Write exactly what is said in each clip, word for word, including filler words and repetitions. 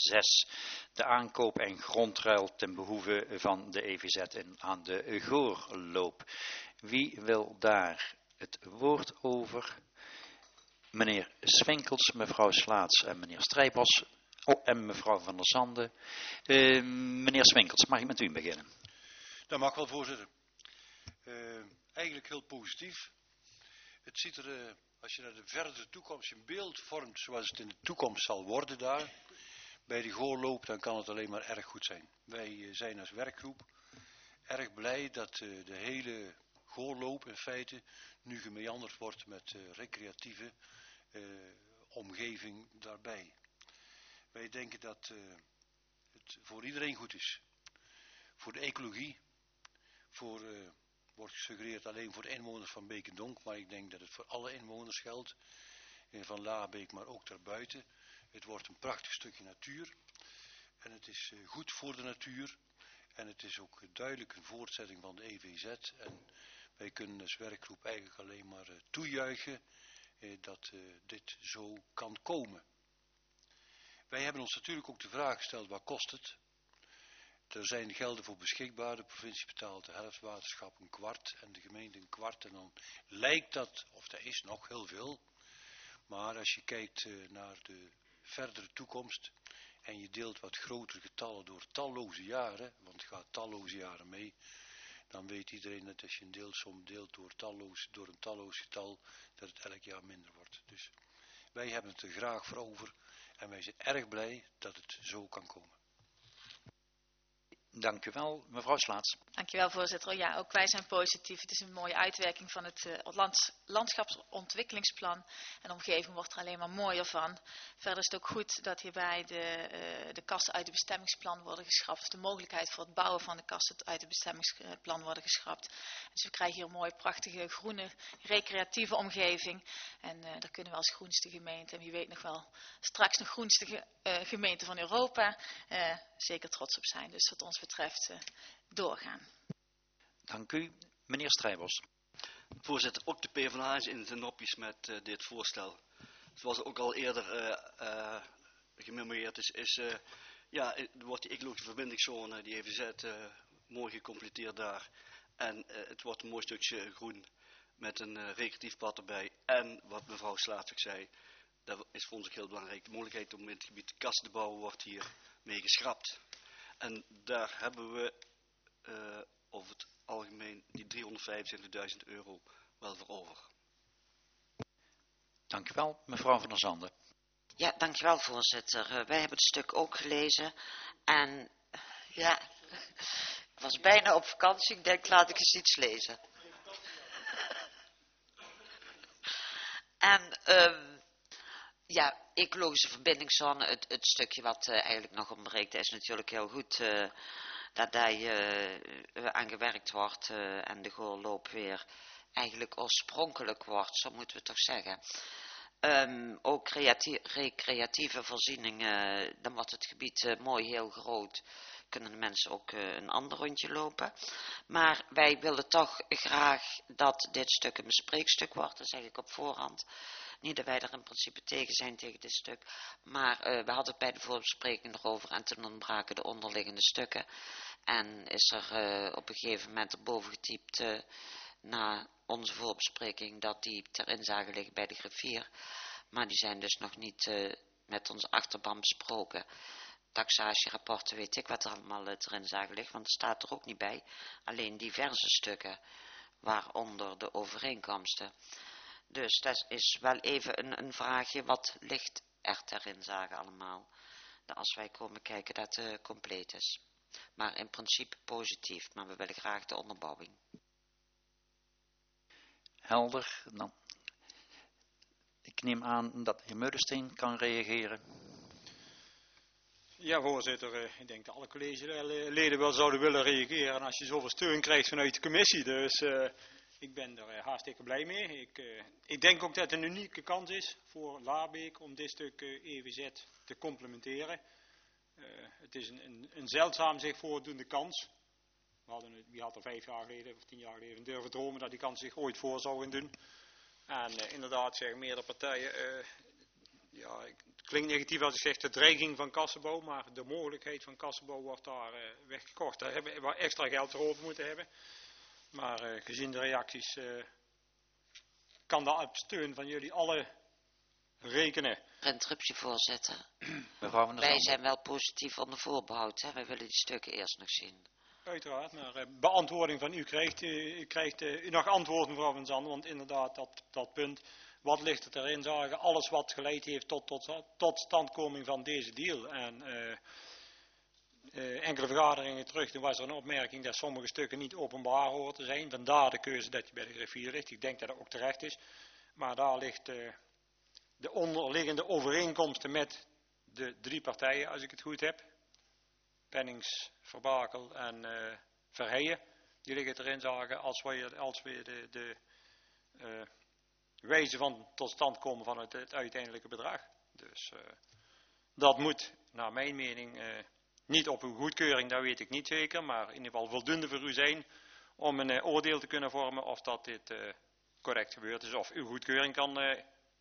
zes. De aankoop en grondruil ten behoeve van de E V Z en aan de Goorloop. Wie wil daar het woord over? Meneer Swinkels, mevrouw Slaats en meneer Strijbos. Oh, en mevrouw van der Zanden. Uh, meneer Swinkels, mag ik met u beginnen? Dat mag wel, voorzitter. Uh, eigenlijk heel positief. Het ziet er, uh, als je naar de verdere toekomst een beeld vormt zoals het in de toekomst zal worden daar, bij de Goorloop, dan kan het alleen maar erg goed zijn. Wij uh, zijn als werkgroep erg blij dat uh, de hele Goorloop in feite nu gemeanderd wordt met uh, recreatieve uh, omgeving daarbij. Wij denken dat uh, het voor iedereen goed is. Voor de ecologie, voor, uh, wordt gesuggereerd alleen voor de inwoners van Beek en Donk, maar ik denk dat het voor alle inwoners geldt, uh, van Laarbeek, maar ook daarbuiten. Het wordt een prachtig stukje natuur en het is uh, goed voor de natuur en het is ook uh, duidelijk een voortzetting van de E V Z en wij kunnen als werkgroep eigenlijk alleen maar uh, toejuichen uh, dat uh, dit zo kan komen. Wij hebben ons natuurlijk ook de vraag gesteld, wat kost het? Er zijn gelden voor beschikbaar, de provincie betaalt de helft, waterschap een kwart en de gemeente een kwart. En dan lijkt dat, of dat is nog heel veel, maar als je kijkt uh, naar de verdere toekomst en je deelt wat grotere getallen door talloze jaren, want het gaat talloze jaren mee, dan weet iedereen dat als je een deelsom deelt door, talloos, door een talloos getal, dat het elk jaar minder wordt. Dus wij hebben het er graag voor over en wij zijn erg blij dat het zo kan komen. Dank u wel, mevrouw Slaats. Dank u wel, voorzitter. Ja, ook wij zijn positief. Het is een mooie uitwerking van het uh, lands, landschapsontwikkelingsplan. En de omgeving wordt er alleen maar mooier van. Verder is het ook goed dat hierbij de, uh, de kassen uit het bestemmingsplan worden geschrapt. Of de mogelijkheid voor het bouwen van de kassen uit het bestemmingsplan worden geschrapt. Dus we krijgen hier een mooie, prachtige, groene, recreatieve omgeving. En uh, daar kunnen we als groenste gemeente, en wie weet nog wel straks nog groenste ge, uh, gemeente van Europa, uh, zeker trots op zijn. Dus wat ons betreft uh, doorgaan. Dank u. Meneer Strijbos. Voorzitter, ook de PvdA is in zijn nopjes met uh, dit voorstel. Zoals ook al eerder uh, uh, gememoreerd is, is uh, ja, wordt die ecologische verbindingszone, die E V Z, uh, mooi gecompleteerd daar. En uh, het wordt een mooi stukje groen met een uh, recreatief pad erbij. En wat mevrouw Slaats ook zei, dat is voor ons ook heel belangrijk. De mogelijkheid om in het gebied kassen te bouwen wordt hier mee geschrapt. En daar hebben we uh, over het algemeen die driehonderdvijfenzeventigduizend euro wel voor over. Dank u wel, mevrouw van der Zanden. Ja, dank u wel, voorzitter. Uh, wij hebben het stuk ook gelezen en uh, ja, ik was bijna op vakantie. Ik denk, laat ik eens iets lezen. en um, ja, ecologische verbindingszone, het, het stukje wat uh, eigenlijk nog ontbreekt, is natuurlijk heel goed uh, dat daar uh, aan gewerkt wordt uh, en de Goorloop weer eigenlijk oorspronkelijk wordt, zo moeten we toch zeggen. Um, ook creatie, recreatieve voorzieningen, dan wordt het gebied uh, mooi heel groot, kunnen de mensen ook uh, een ander rondje lopen. Maar wij willen toch graag dat dit stuk een bespreekstuk wordt, dat zeg ik op voorhand. Niet dat wij er in principe tegen zijn tegen dit stuk, maar uh, we hadden het bij de voorbespreking erover en toen ontbraken de onderliggende stukken. En is er uh, op een gegeven moment erboven getypt uh, na onze voorbespreking dat die ter inzage liggen bij de griffier. Maar die zijn dus nog niet uh, met onze achterban besproken. Taxatierapporten, weet ik wat er allemaal uh, ter inzage ligt, want het staat er ook niet bij. Alleen diverse stukken, waaronder de overeenkomsten. Dus dat is wel even een, een vraagje, wat ligt er ter inzage allemaal? Dat als wij komen kijken dat het uh, compleet is. Maar in principe positief, maar we willen graag de onderbouwing. Helder. Dan. Ik neem aan dat de heer Meulensteen kan reageren. Ja, voorzitter. Ik denk dat alle collegeleden wel zouden willen reageren als je zoveel steun krijgt vanuit de commissie. Dus uh, ik ben er uh, hartstikke blij mee. Ik, uh, ik denk ook dat het een unieke kans is voor Laarbeek om dit stuk uh, E V Z te complementeren. Uh, het is een, een, een zeldzaam zich voordoende kans. We hadden, wie had er vijf jaar geleden of tien jaar geleden durven dromen dat die kans zich ooit voor zou gaan doen. En uh, inderdaad zeggen meerdere partijen, uh, ja, het klinkt negatief als ik zeg de dreiging van kassenbouw, maar de mogelijkheid van kassenbouw wordt daar uh, weggekocht. Daar hebben we extra geld erover moeten hebben. Maar uh, gezien de reacties uh, kan daar op steun van jullie alle rekenen. Interruptie, voorzitter. Mevrouw van der Wij Zanden. zijn wel positief onder voorbehoud. Hè? Wij willen die stukken eerst nog zien. Uiteraard, maar uh, beantwoording van u krijgt u, u krijgt uh, u nog antwoord, mevrouw van Zanden, want inderdaad dat, dat punt, wat ligt het erin, zagen, alles wat geleid heeft tot, tot, tot standkoming van deze deal. En uh, uh, enkele vergaderingen terug, toen was er een opmerking dat sommige stukken niet openbaar horen te zijn, vandaar de keuze dat je bij de griffier ligt. Ik denk dat dat ook terecht is, maar daar ligt uh, de onderliggende overeenkomsten met de drie partijen, als ik het goed heb. Pennings, Verbakel en uh, Verheijen, die liggen erin zagen als we, als we de, de uh, wijze van tot stand komen van het, het uiteindelijke bedrag. Dus uh, dat moet naar mijn mening uh, niet op uw goedkeuring, dat weet ik niet zeker, maar in ieder geval voldoende voor u zijn om een uh, oordeel te kunnen vormen of dat dit uh, correct gebeurd is of uw goedkeuring kan uh,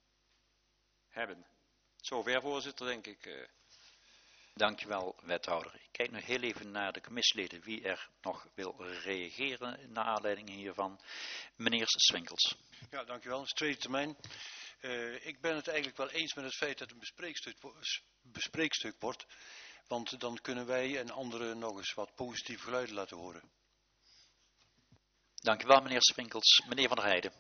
hebben. Zover, voorzitter, denk ik. Uh, Dankjewel, wethouder. Ik kijk nog heel even naar de commissieleden. Wie er nog wil reageren naar aanleiding hiervan? Meneer Swinkels. Ja, dankjewel. Dat is tweede termijn. Uh, ik ben het eigenlijk wel eens met het feit dat het een bespreekstuk, bespreekstuk wordt. Want dan kunnen wij en anderen nog eens wat positieve geluiden laten horen. Dankjewel, meneer Swinkels. Meneer Van der Heijden.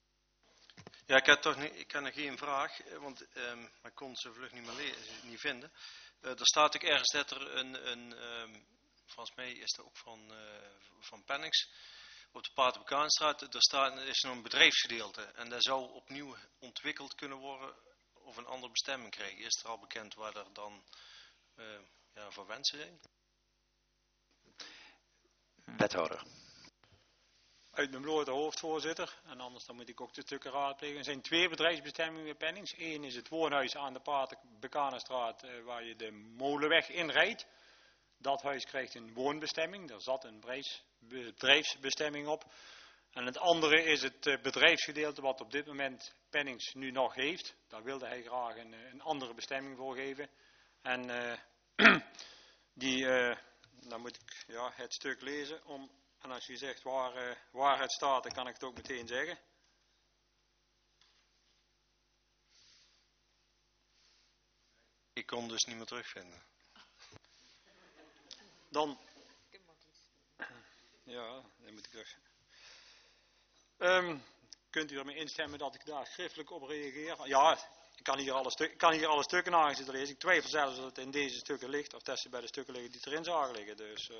Ja, ik heb toch niet, ik heb nog geen vraag, want um, ik kon ze vlug niet meer lezen, niet vinden. Uh, er staat ook ergens dat er een, een um, volgens mij is dat ook van, uh, van Pennings, op de Paterbukaanstraat, er staat, er is nog een bedrijfsgedeelte en dat zou opnieuw ontwikkeld kunnen worden of een andere bestemming krijgen. Is er al bekend waar er dan uh, ja, voor wensen zijn? Wethouder. Uit mijn blote hoofd, voorzitter, en anders dan moet ik ook de stukken raadplegen. Er zijn twee bedrijfsbestemmingen bij Pennings. Eén is het woonhuis aan de Paterbukaanstraat uh, waar je de molenweg inrijdt. Dat huis krijgt een woonbestemming, daar zat een bedrijfsbestemming op. En het andere is het uh, bedrijfsgedeelte wat op dit moment Pennings nu nog heeft. Daar wilde hij graag een, een andere bestemming voor geven. En uh, die, uh, dan moet ik ja, het stuk lezen om... En als je zegt waar, uh, waar het staat, dan kan ik het ook meteen zeggen. Ik kon dus niet meer terugvinden. Dan. Ja, dan moet ik terug. Um, kunt u ermee instemmen dat ik daar schriftelijk op reageer? Ja, ik kan hier alle, stuk, ik kan hier alle stukken naar zitten lezen. Ik twijfel zelfs dat het in deze stukken ligt, of dat ze bij de stukken liggen die erin zagen liggen. Dus... Uh,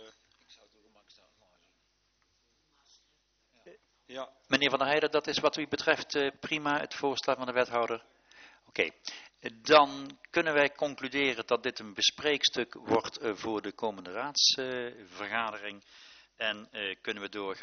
Ja. Meneer Van der Heijden, dat is wat u betreft uh, prima het voorstel van de wethouder. Oké, okay. Dan kunnen wij concluderen dat dit een bespreekstuk wordt uh, voor de komende raadsvergadering. Uh, en uh, kunnen we doorgaan.